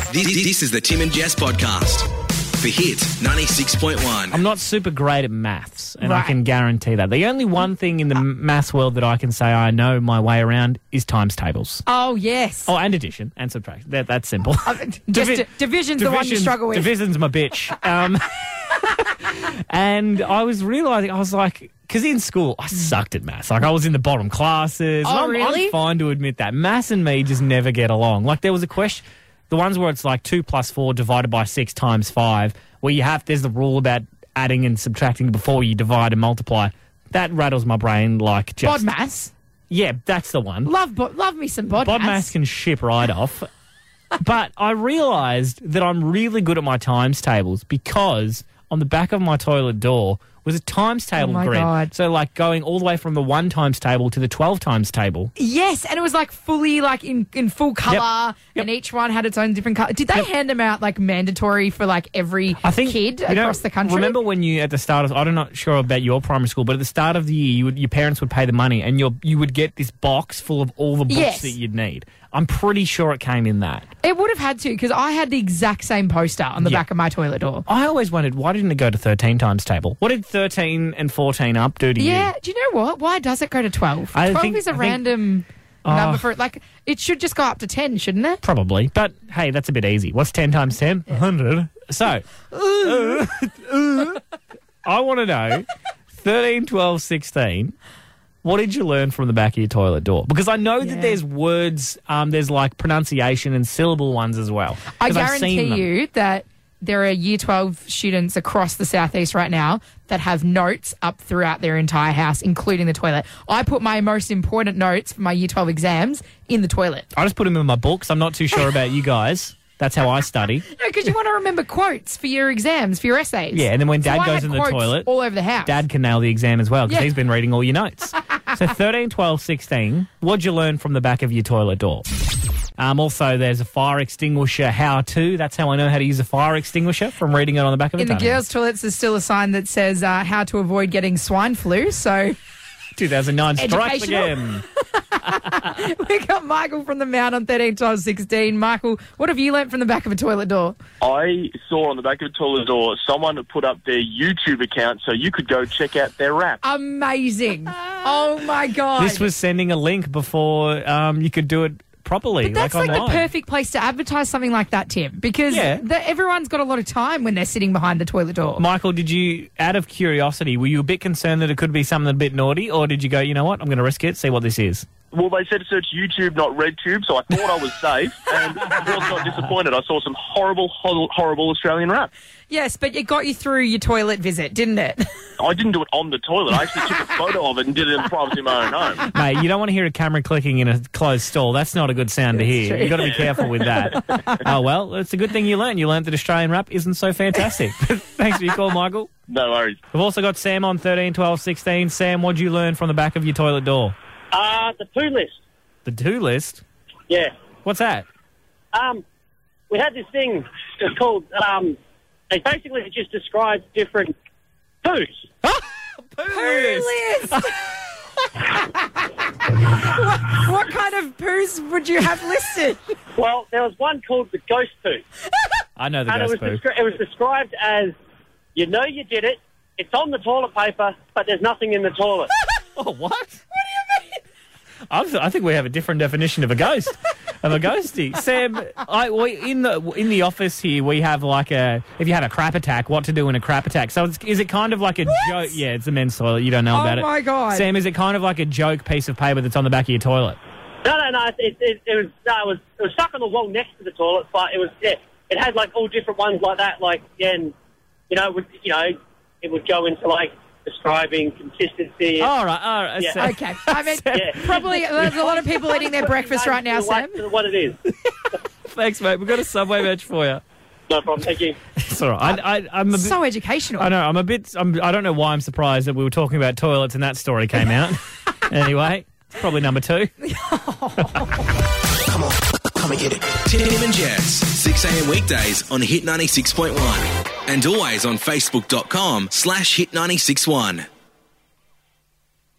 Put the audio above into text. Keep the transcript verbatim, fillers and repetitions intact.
This, this is the Tim and Jess podcast for Hit ninety-six point one. I'm not super great at maths, and Right. I can guarantee that. The only one thing in the maths world that I can say I know my way around is times tables. Oh, yes. Oh, and addition and subtraction. That, that's simple. Just Divi- di- division's the one you division's- struggle with. Division's my bitch. Um, and I was realising, I was like, because in school, I sucked at maths. Like, I was in the bottom classes. Oh, and I'm, really? I'm fine to admit that. Maths and me just never get along. Like, there was a question, the ones where it's like two plus four divided by six times five, where you have, there's the rule about adding and subtracting before you divide and multiply. That rattles my brain like just... Bod maths. Yeah, that's the one. Love, bo- love me some bod, Bod maths. maths can ship right off. But I realised that I'm really good at my times tables because on the back of my toilet door was a times table my grid. God. So like going all the way from the one times table to the twelve times table. Yes, and it was like fully like in, in full colour, Yep. and each one had its own different colour. Did they Yep. hand them out like mandatory for like every I think kid you know, across the country? Remember when you at the start of I'm not sure about your primary school, but at the start of the year, you would, your parents would pay the money, and you you would get this box full of all the books Yes. that you'd need. I'm pretty sure it came in that. It would have had to, because I had the exact same poster on the Yeah. back of my toilet door. I always wondered, why didn't it go to thirteen times table? What did thirteen and fourteen up do to you? Yeah, do you know what? Why does it go to twelve? I twelve think- is a I think- random Oh. number for it. Like, it should just go up to ten, shouldn't it? Probably. But, hey, that's a bit easy. What's ten times ten? one hundred. So, uh, uh, I want to know, thirteen, twelve, sixteen, what did you learn from the back of your toilet door? Because I know Yeah. that there's words, um, there's like pronunciation and syllable ones as well. I 'Cause I've seen guarantee them. you that there are year twelve students across the southeast right now that have notes up throughout their entire house, including the toilet. I put my most important notes for my year twelve exams in the toilet. I just put them in my books. I'm not too sure about you guys. That's how I study. No, because you want to remember quotes for your exams, for your essays. Yeah, and then when So Dad I goes had in the quotes toilet, all over the house. Dad can nail the exam as well because Yeah. he's been reading all your notes. So thirteen, twelve, sixteen, what'd you learn from the back of your toilet door? Um, also, there's a fire extinguisher how-to. That's how I know how to use a fire extinguisher, from reading it on the back of in it. the girls' toilets, there's still a sign that says uh, how to avoid getting swine flu. So two thousand nine strikes Educational. again. we got Michael from the Mount on thirteen, twelve, sixteen. Michael, what have you learnt from the back of a toilet door? I saw on the back of the toilet door someone had put up their YouTube account so you could go check out their rap. Amazing. Oh, my God. This was sending a link before um, you could do it properly. But that's like, like, online. the perfect place to advertise something like that, Tim, because Yeah. the, everyone's got a lot of time when they're sitting behind the toilet door. Michael, did you, out of curiosity, were you a bit concerned that it could be something a bit naughty, or did you go, you know what, I'm going to risk it, see what this is? Well, they said search YouTube, not RedTube, so I thought I was safe, and I was not disappointed. I saw some horrible, horrible, horrible Australian rap. Yes, but it got you through your toilet visit, didn't it? I didn't do it on the toilet. I actually took a photo of it and did it in privacy in my own home. Mate, you don't want to hear a camera clicking in a closed stall. That's not a good sound to hear. true. You've got to be careful with that. Oh, well, it's a good thing you learned. You learned that Australian rap isn't so fantastic. Thanks for your call, Michael. No worries. We've also got Sam on thirteen, twelve, sixteen. Sam, what'd you learn from the back of your toilet door? Uh, the poo list. The to list? Yeah. What's that? Um, we had this thing that's called, um, they basically just describe different poos. Poo list. what, what kind of poos would you have listed? Well, there was one called the ghost poo. I know the and it ghost was, poo. descri- it was described as, you know you did it, it's on the toilet paper, but there's nothing in the toilet. Oh, what? What do you mean? I, th- I think we have a different definition of a ghost. of a ghosty. Sam, I, we, in the in the office here, we have like a, if you have a crap attack, what to do in a crap attack. So it's, is it kind of like a joke? Yeah, it's a men's toilet. You don't know Oh about it. my God. Sam, is it kind of like a joke piece of paper that's on the back of your toilet? No, no, no. It, it, it was no, it was it was stuck on the wall next to the toilet, but it was yeah. It had like all different ones like that, like yeah, and you know, it would, you know, it would go into like describing consistency. All right, all right. Yeah. Sam. Okay. I mean, Yeah. probably there's a lot of people eating their breakfast right now, Sam. To what it is. Thanks, mate. We've got a Subway badge for you. No problem. Thank you. It's all right. I, I, I'm a bit, So educational. I know. I'm a bit. I'm, I don't know why I'm surprised that we were talking about toilets and that story came out. Anyway, it's probably number two. Come on, come and get it. Tim and Jess, six a.m. weekdays on Hit ninety-six point one. And always on facebook dot com slash hit ninety-six one.